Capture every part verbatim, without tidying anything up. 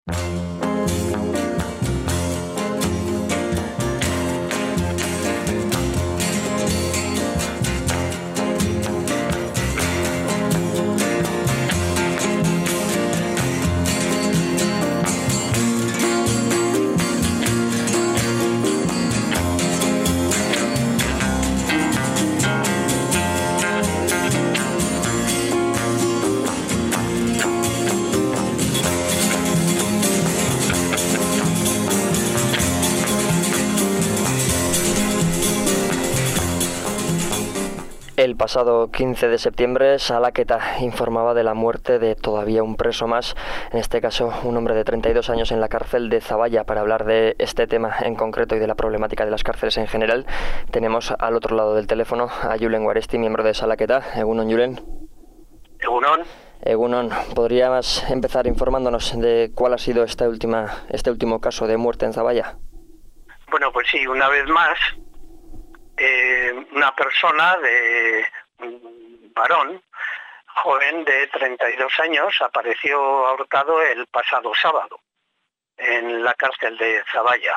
El pasado quince de septiembre, Salaqueta informaba de la muerte de todavía un preso más, en este caso un hombre de treinta y dos años en la cárcel de Zaballa. Para hablar de este tema en concreto y de la problemática de las cárceles en general, tenemos al otro lado del teléfono a Julen Guaresti, miembro de Salaqueta. Egunon, Julen. Egunon. Egunon, ¿podrías empezar informándonos de cuál ha sido esta última, este último caso de muerte en Zaballa? Bueno, pues sí, una vez más, eh, una persona de un varón, joven de treinta y dos años, apareció ahorcado el pasado sábado en la cárcel de Zaballa.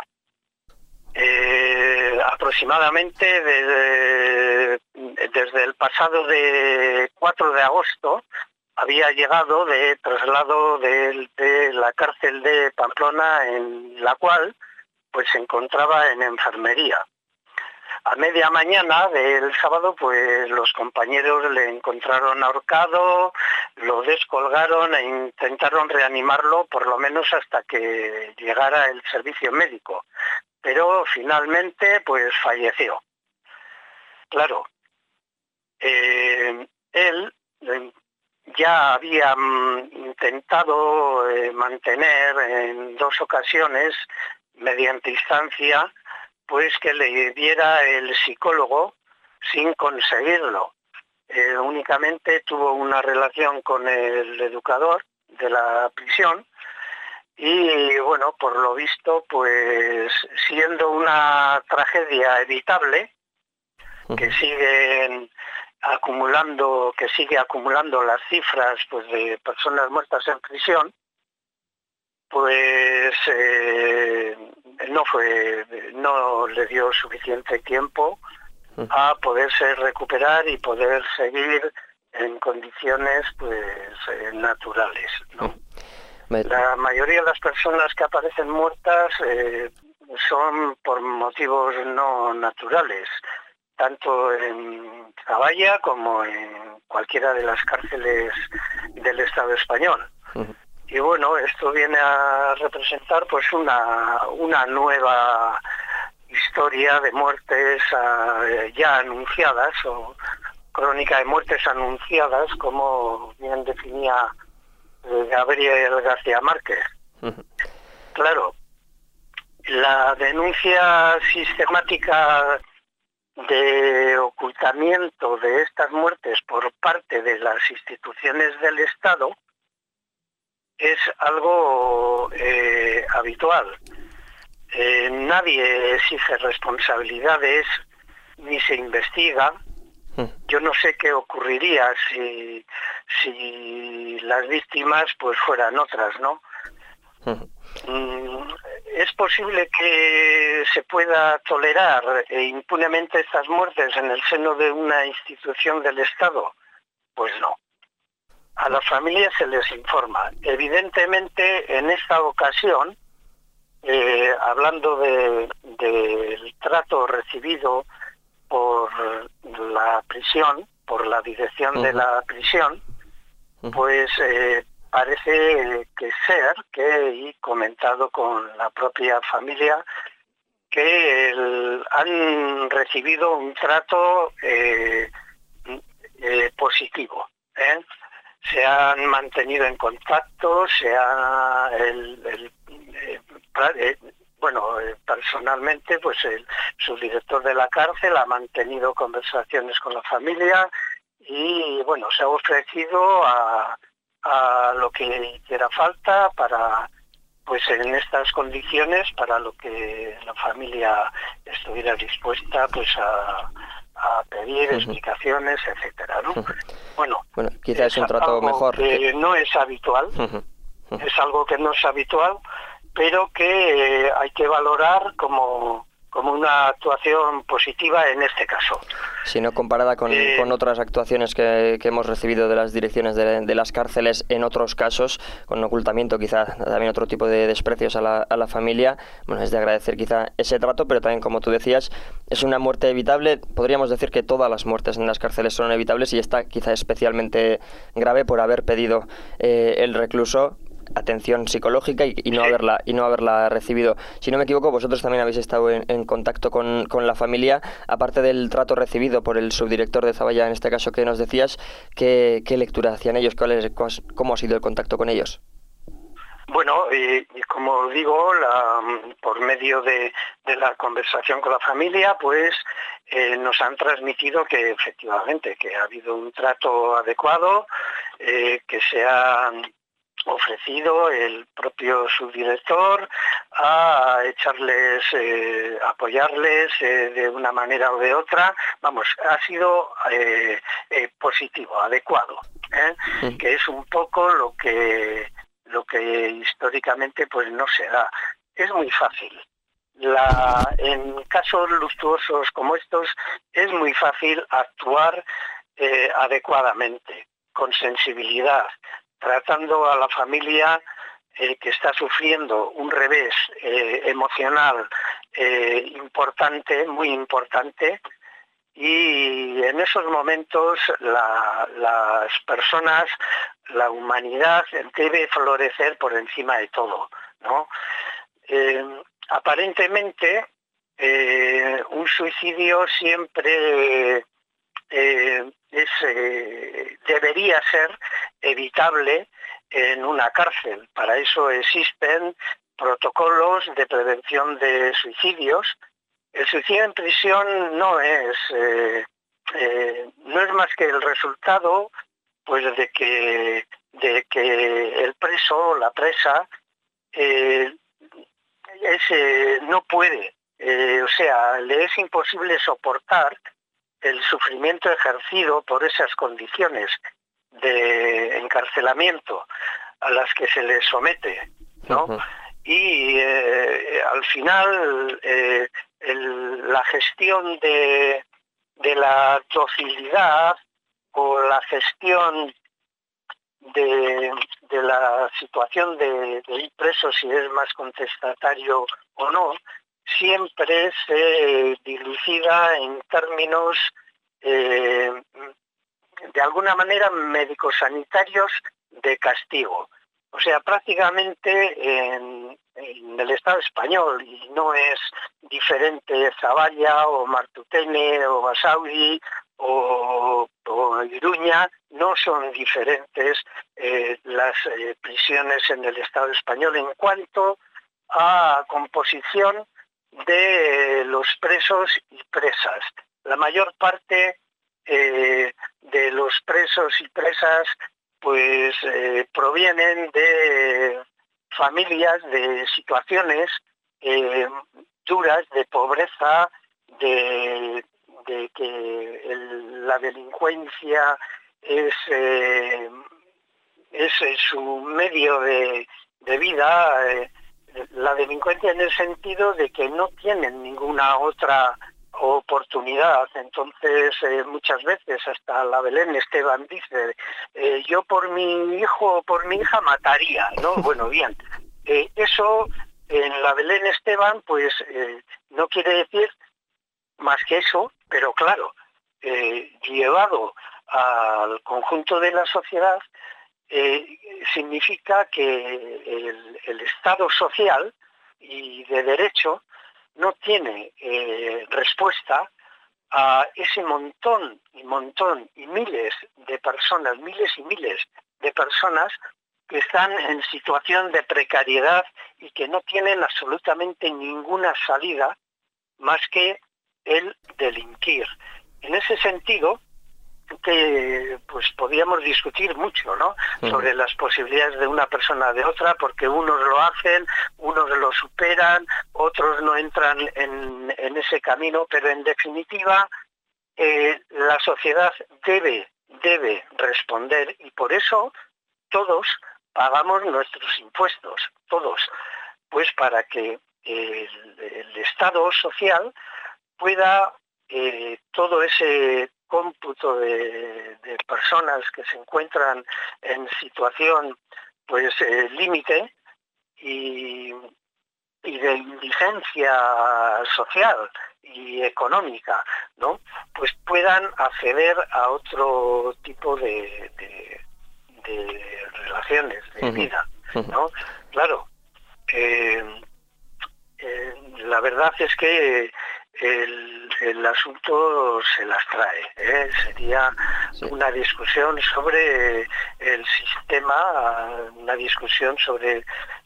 Eh, aproximadamente desde, desde el pasado de cuatro de agosto había llegado de traslado de, de la cárcel de Pamplona, en la cual pues se encontraba en enfermería. A media mañana del sábado, pues los compañeros le encontraron ahorcado, lo descolgaron e intentaron reanimarlo por lo menos hasta que llegara el servicio médico, pero finalmente pues falleció. Claro, eh, él ya había intentado eh, mantener en dos ocasiones, mediante instancia, pues que le diera el psicólogo sin conseguirlo. Eh, únicamente tuvo una relación con el educador de la prisión y, bueno, por lo visto, pues siendo una tragedia evitable, que siguen acumulando, que sigue acumulando las cifras pues de personas muertas en prisión, pues eh, no fue, no le dio suficiente tiempo a poderse recuperar y poder seguir en condiciones pues eh, naturales, ¿no? La mayoría de las personas que aparecen muertas eh, son por motivos no naturales, tanto en Zaballa como en cualquiera de las cárceles del Estado español. Uh-huh. Y bueno, esto viene a representar pues una, una nueva historia de muertes uh, ya anunciadas, o crónica de muertes anunciadas, como bien definía eh, Gabriel García Márquez. Uh-huh. Claro, la denuncia sistemática de ocultamiento de estas muertes por parte de las instituciones del Estado es algo eh, habitual. Eh, nadie exige responsabilidades ni se investiga. Yo no sé qué ocurriría si, si las víctimas pues fueran otras, ¿no? Mm, ¿Es posible que se pueda tolerar impunemente estas muertes en el seno de una institución del Estado? Pues no. A las familias se les informa. Evidentemente, en esta ocasión, eh, hablando de, del trato recibido por la prisión, por la dirección uh-huh. de la prisión, uh-huh. pues eh, parece que ser, que he comentado con la propia familia, que el, han recibido un trato eh, eh, positivo, ¿eh? Se han mantenido en contacto, se ha, el, el, eh, eh, bueno, eh, personalmente, pues el subdirector de la cárcel ha mantenido conversaciones con la familia y, bueno, se ha ofrecido a, a lo que hiciera falta para, pues en estas condiciones, para lo que la familia estuviera dispuesta, pues a a pedir uh-huh. explicaciones, etcétera, ¿no? Uh-huh. Bueno, bueno, quizás es un trato mejor. Que, que no es habitual, uh-huh. Es algo que no es habitual, pero que eh, hay que valorar como, como una actuación positiva en este caso. Si no comparada con, eh, con otras actuaciones que, que hemos recibido de las direcciones de, de las cárceles en otros casos, con ocultamiento, quizá también otro tipo de desprecios a la, a la familia, bueno, es de agradecer quizá ese trato, pero también, como tú decías, es una muerte evitable. Podríamos decir que todas las muertes en las cárceles son evitables, y esta quizá especialmente grave por haber pedido eh, el recluso atención psicológica y, y no haberla y no haberla recibido. Si no me equivoco, vosotros también habéis estado en, en contacto con, con la familia, aparte del trato recibido por el subdirector de Zaballa, en este caso que nos decías. ¿Qué, qué lectura hacían ellos? ¿Cuál es, cómo ha sido el contacto con ellos? Bueno, y, y como digo, la, por medio de, de la conversación con la familia, pues eh, nos han transmitido que efectivamente que ha habido un trato adecuado, eh, que se han ofrecido el propio subdirector a echarles, eh, apoyarles eh, de una manera o de otra. Vamos, ha sido eh, eh, positivo, adecuado, ¿eh? Sí. Que es un poco lo que lo que históricamente pues no se da. Es muy fácil. La, en casos luctuosos como estos es muy fácil actuar eh, adecuadamente, con sensibilidad, tratando a la familia eh, que está sufriendo un revés eh, emocional eh, importante, muy importante, y en esos momentos la, las personas, la humanidad debe florecer por encima de todo, ¿no? Eh, aparentemente, eh, un suicidio siempre eh, es, eh, debería ser evitable en una cárcel. Para eso existen protocolos de prevención de suicidios. El suicidio en prisión no es eh, eh, no es más que el resultado, pues, de que de que el preso o la presa eh, es, eh, no puede, eh, o sea, le es imposible soportar el sufrimiento ejercido por esas condiciones de encarcelamiento a las que se le somete, ¿no? Uh-huh. Y eh, al final eh, el, la gestión de, de la docilidad o la gestión de, de la situación de, de ir preso, si es más contestatario o no, siempre se dilucida en términos eh, de alguna manera médico-sanitarios de castigo. O sea, prácticamente en, en el Estado español, y no es diferente Zaballa o Martutene o Basauri o, o Iruña, no son diferentes eh, las eh, prisiones en el Estado español en cuanto a composición de los presos y presas. La mayor parte eh, de los presos y presas pues eh, provienen de familias, de situaciones eh, duras, de pobreza, de, de que el, la delincuencia es, eh, es su medio de, de vida, eh, la delincuencia en el sentido de que no tienen ninguna otra oportunidad. Entonces eh, muchas veces hasta la Belén Esteban dice eh, yo por mi hijo o por mi hija mataría, ¿no? Bueno, bien, eh, eso en la Belén Esteban pues eh, no quiere decir más que eso, pero claro, eh, llevado al conjunto de la sociedad eh, significa que el, el Estado social y de derecho no tiene eh, respuesta a ese montón y montón y miles de personas, miles y miles de personas que están en situación de precariedad y que no tienen absolutamente ninguna salida más que el delinquir. En ese sentido, que pues podíamos discutir mucho, ¿no? Uh-huh. Sobre las posibilidades de una persona de otra, porque unos lo hacen, unos lo superan, otros no entran en, en ese camino, pero en definitiva eh, la sociedad debe, debe responder, y por eso todos pagamos nuestros impuestos, todos, pues para que el, el Estado social pueda eh, todo ese cómputo de, de personas que se encuentran en situación pues eh, límite y, y de indigencia social y económica, ¿no? Pues puedan acceder a otro tipo de, de, de relaciones, de vida, ¿no? Claro, eh, eh, la verdad es que el, el asunto se las trae, ¿eh? Sería sí. una discusión sobre el sistema, una discusión sobre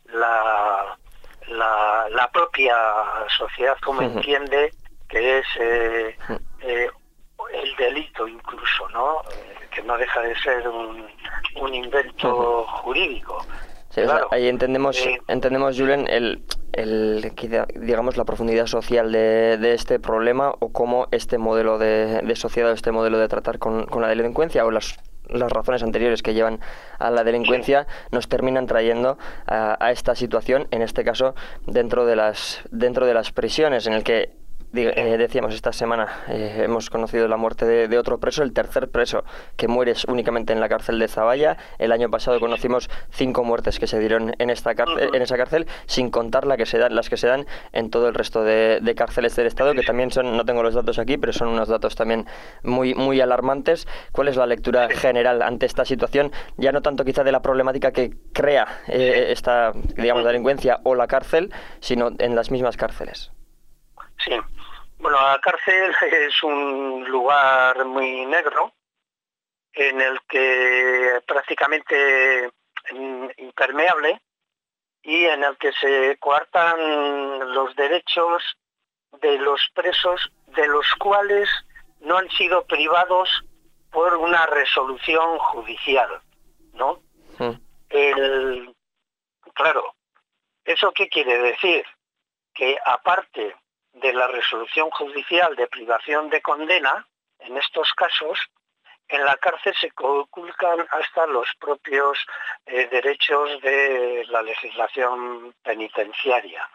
la, la, la propia sociedad, como uh-huh. entiende que es eh, eh, el delito incluso, ¿no? Eh, que no deja de ser un, un invento uh-huh. jurídico. Sí, claro. O sea, ahí entendemos, eh, entendemos Julen, el, el, digamos, la profundidad social de, de este problema, o cómo este modelo de, de sociedad, o este modelo de tratar con, con la delincuencia, o las, las razones anteriores que llevan a la delincuencia, sí. nos terminan trayendo a, a esta situación, en este caso, dentro de las, dentro de las prisiones, en el que Eh, decíamos esta semana eh, hemos conocido la muerte de, de otro preso, el tercer preso que muere únicamente en la cárcel de Zaballa. El año pasado conocimos cinco muertes que se dieron en esta cárcel, en esa cárcel, sin contar la que se dan, las que se dan en todo el resto de, de cárceles del estado, que también son, no tengo los datos aquí, pero son unos datos también muy muy alarmantes. ¿Cuál es la lectura general ante esta situación? Ya no tanto quizá de la problemática que crea eh, esta, digamos, delincuencia o la cárcel, sino en las mismas cárceles. Sí, bueno, la cárcel es un lugar muy negro en el que prácticamente impermeable y en el que se coartan los derechos de los presos, de los cuales no han sido privados por una resolución judicial, ¿no? Sí. El, claro, ¿eso qué quiere decir? Que aparte de la resolución judicial de privación de condena, en estos casos, en la cárcel se conculcan hasta los propios eh, derechos de la legislación penitenciaria.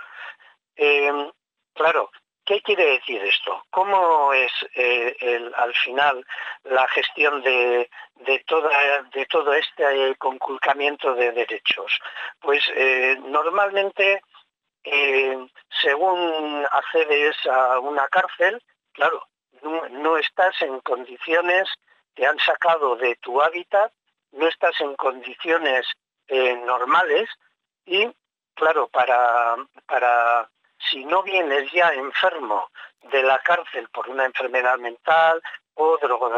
Eh, claro, ¿qué quiere decir esto? ¿Cómo es eh, el, al final la gestión de, de, toda, de todo este conculcamiento de derechos? Pues eh, normalmente, Eh, según accedes a una cárcel, claro, no, no estás en condiciones, te han sacado de tu hábitat, no estás en condiciones eh, normales y, claro, para, para si no vienes ya enfermo de la cárcel por una enfermedad mental o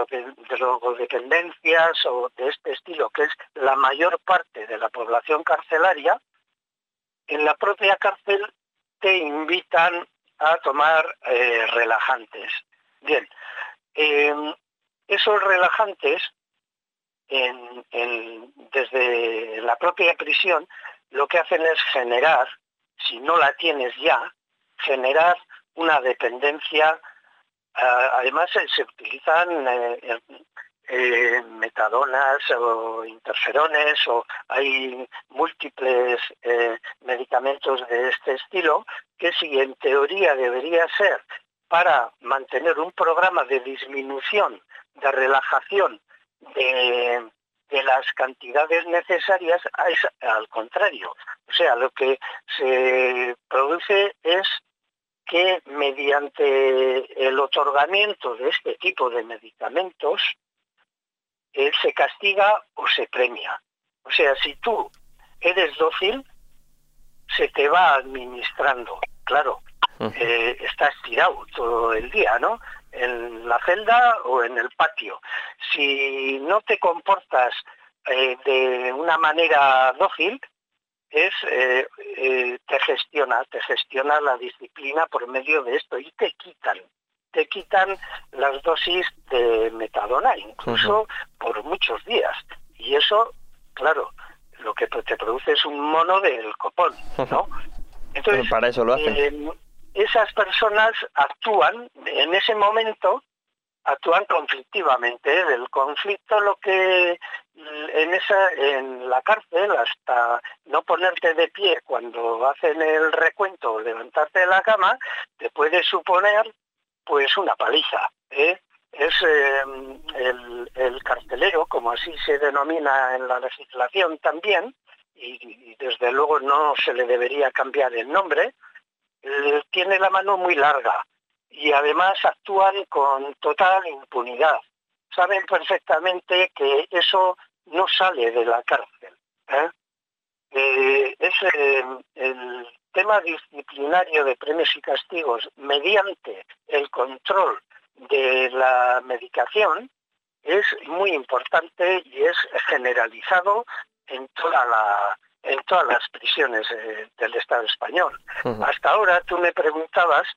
drogodependencias o de este estilo, que es la mayor parte de la población carcelaria, en la propia cárcel te invitan a tomar eh, relajantes. Bien, eh, esos relajantes, en, en, desde la propia prisión, lo que hacen es generar, si no la tienes ya, generar una dependencia. Uh, además, eh, se utilizan eh, Eh, metadonas o interferones, o hay múltiples eh, medicamentos de este estilo que, si en teoría debería ser para mantener un programa de disminución, de relajación de, de las cantidades necesarias, es al contrario. O sea, lo que se produce es que mediante el otorgamiento de este tipo de medicamentos Eh, se castiga o se premia. O sea, si tú eres dócil, se te va administrando. Claro, eh, estás tirado todo el día, ¿no? En la celda o en el patio. Si no te comportas eh, de una manera dócil, es eh, eh, te gestiona, te gestiona la disciplina por medio de esto y te quitan. te quitan las dosis de metadona, incluso uh-huh. por muchos días. Y eso, claro, lo que te produce es un mono del copón, ¿no? Entonces, pero para eso lo hacen. Eh, esas personas actúan, en ese momento, actúan conflictivamente. Del conflicto lo que en esa en la cárcel, hasta no ponerte de pie cuando hacen el recuento o levantarte de la cama, te puede suponer pues una paliza, ¿eh? Es eh, el, el carcelero, como así se denomina en la legislación también, y, y desde luego no se le debería cambiar el nombre, eh, tiene la mano muy larga y además actúan con total impunidad. Saben perfectamente que eso no sale de la cárcel, ¿eh? Eh, es eh, el tema disciplinario de premios y castigos mediante el control de la medicación es muy importante y es generalizado en toda la en todas las prisiones eh, del Estado español. Uh-huh. Hasta ahora tú me preguntabas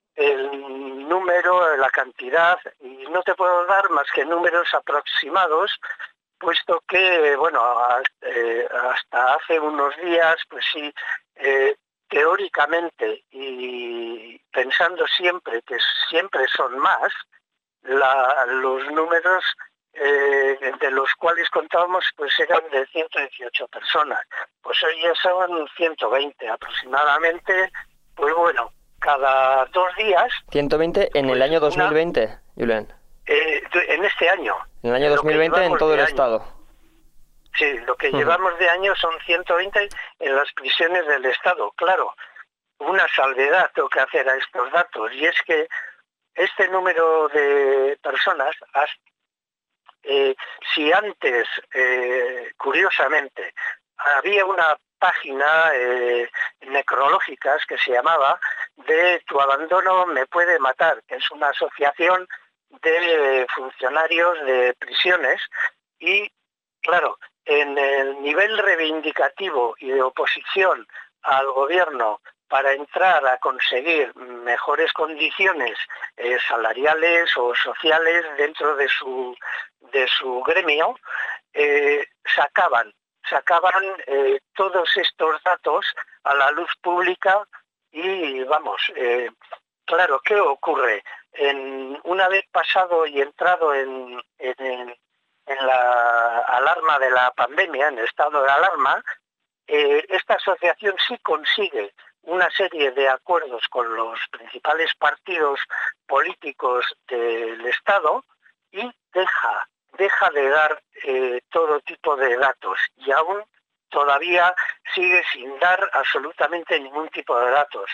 el número, la cantidad, y no te puedo dar más que números aproximados, puesto que, bueno, hasta hace unos días, pues sí, eh, teóricamente y pensando siempre que siempre son más, la, los números eh, de los cuales contábamos pues eran de ciento dieciocho personas. Pues hoy ya son ciento veinte aproximadamente, pues bueno, cada dos días... ciento veinte en pues el año dos mil veinte, una, Julen. Eh, en este año. En el año dos mil veinte en todo el año. Estado. Sí, lo que uh-huh. llevamos de año son ciento veinte en las prisiones del Estado. Claro, una salvedad tengo que hacer a estos datos, y es que este número de personas, eh, si antes, eh, curiosamente, había una página eh, necrológicas que se llamaba de Tu abandono me puede matar, que es una asociación de funcionarios de prisiones, y claro, en el nivel reivindicativo y de oposición al gobierno para entrar a conseguir mejores condiciones eh, salariales o sociales dentro de su de su gremio, eh, sacaban sacaban eh, todos estos datos a la luz pública y vamos, eh, claro, ¿qué ocurre? En, una vez pasado y entrado en, en, en la alarma de la pandemia, en estado de alarma, eh, esta asociación sí consigue una serie de acuerdos con los principales partidos políticos del Estado y deja, deja de dar eh, todo tipo de datos, y aún todavía sigue sin dar absolutamente ningún tipo de datos.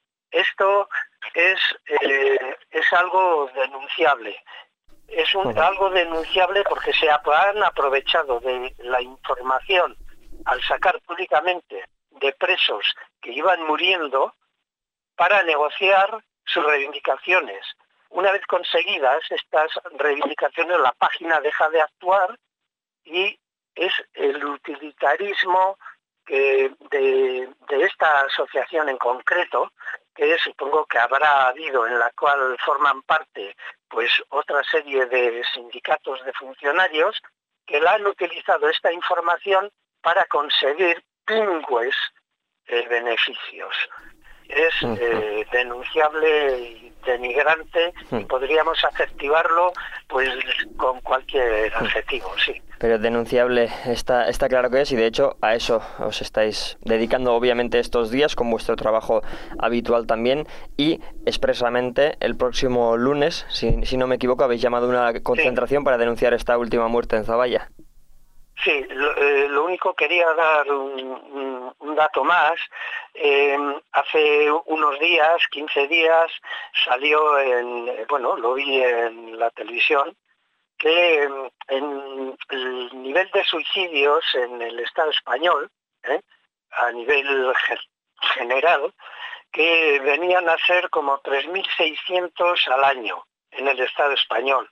Esto es, eh, es algo denunciable. Es un, algo denunciable porque se han aprovechado de la información al sacar públicamente de presos que iban muriendo para negociar sus reivindicaciones. Una vez conseguidas estas reivindicaciones, la página deja de actuar y es el utilitarismo que de, de esta asociación en concreto, que supongo que habrá habido, en la cual forman parte pues otra serie de sindicatos de funcionarios que la han utilizado esta información para conseguir pingües eh, beneficios. Es eh, denunciable y denigrante, y podríamos adjetivarlo pues con cualquier adjetivo, sí. Pero denunciable está, está claro que es, y de hecho a eso os estáis dedicando obviamente estos días con vuestro trabajo habitual también, y expresamente el próximo lunes, si, si no me equivoco, habéis llamado a una concentración sí. para denunciar esta última muerte en Zavalla. Sí, lo, eh, lo único quería dar un, un, un dato más. Eh, hace unos días, quince días, salió en, bueno, lo vi en la televisión, que en el nivel de suicidios en el Estado español, ¿eh? a nivel general, que venían a ser como tres mil seiscientos al año en el Estado español.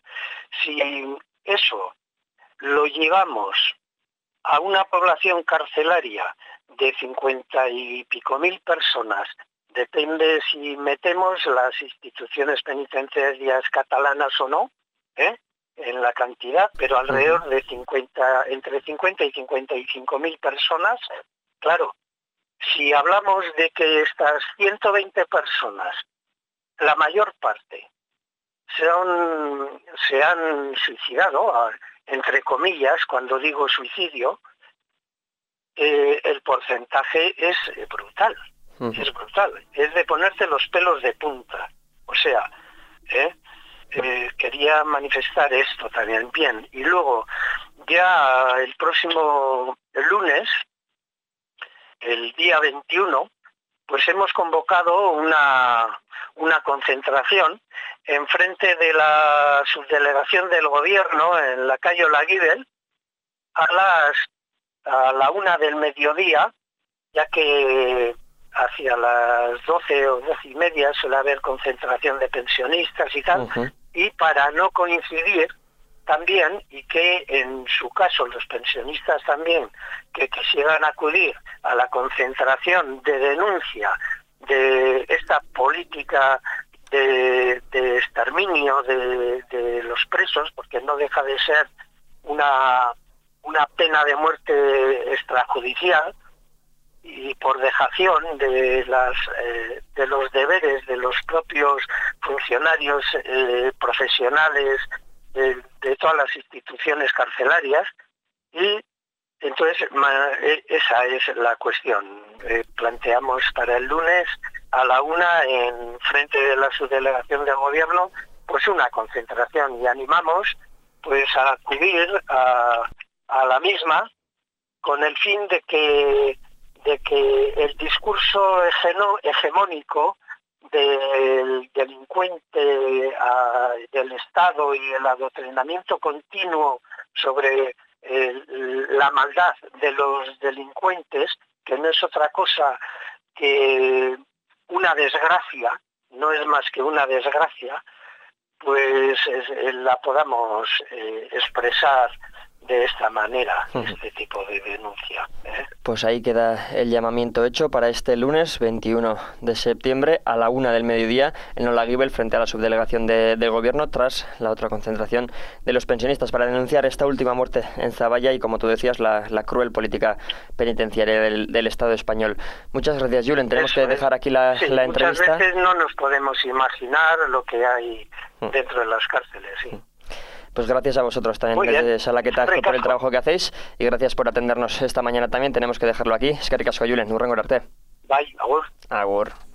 Si eso lo llevamos a una población carcelaria de cincuenta y pico mil personas, depende si metemos las instituciones penitenciarias catalanas o no, ¿eh? en la cantidad, pero alrededor de cincuenta, entre cincuenta y cincuenta y cinco mil personas. Claro, si hablamos de que estas ciento veinte personas, la mayor parte, se han, se han suicidado entre comillas, cuando digo suicidio, eh, el porcentaje es brutal, uh-huh. es brutal, es de ponerte los pelos de punta. O sea, ¿eh? Eh, quería manifestar esto también. Bien, y luego ya el próximo el lunes, el día veintiuno, pues hemos convocado una, una concentración en frente de la subdelegación del gobierno en la calle Olaguibel a las a la una del mediodía, ya que hacia las doce o doce y media suele haber concentración de pensionistas y tal, uh-huh. y para no coincidir también, y que en su caso los pensionistas también que quisieran acudir a la concentración de denuncia de esta política de, de exterminio de, de los presos, porque no deja de ser una, una pena de muerte extrajudicial, y por dejación de las eh, de los deberes de los propios funcionarios eh, profesionales de, de todas las instituciones carcelarias. Y entonces ma, esa es la cuestión. Eh, planteamos para el lunes a la una en frente de la subdelegación del gobierno pues una concentración, y animamos pues a acudir a, a la misma con el fin de que de que el discurso hegemónico del delincuente a, del Estado y el adoctrinamiento continuo sobre el, la maldad de los delincuentes, que no es otra cosa que una desgracia, no es más que una desgracia, pues es, la podamos eh, expresar de esta manera, este tipo de denuncia. ¿eh? Pues ahí queda el llamamiento hecho para este lunes veintiuno de septiembre a la una del mediodía en Olaguibel frente a la subdelegación de, del gobierno, tras la otra concentración de los pensionistas para denunciar esta última muerte en Zaballa y, como tú decías, la, la cruel política penitenciaria del, del Estado español. Muchas gracias, Julen. Tenemos Eso que dejar aquí la, sí, la entrevista. Muchas veces no nos podemos imaginar lo que hay dentro de las cárceles, sí. Pues gracias a vosotros también desde Salaqueta por el trabajo que hacéis, y gracias por atendernos esta mañana también. Tenemos que dejarlo aquí. Eskerrik asko, Julen, hurrengo arte. Bai, agur. Agur.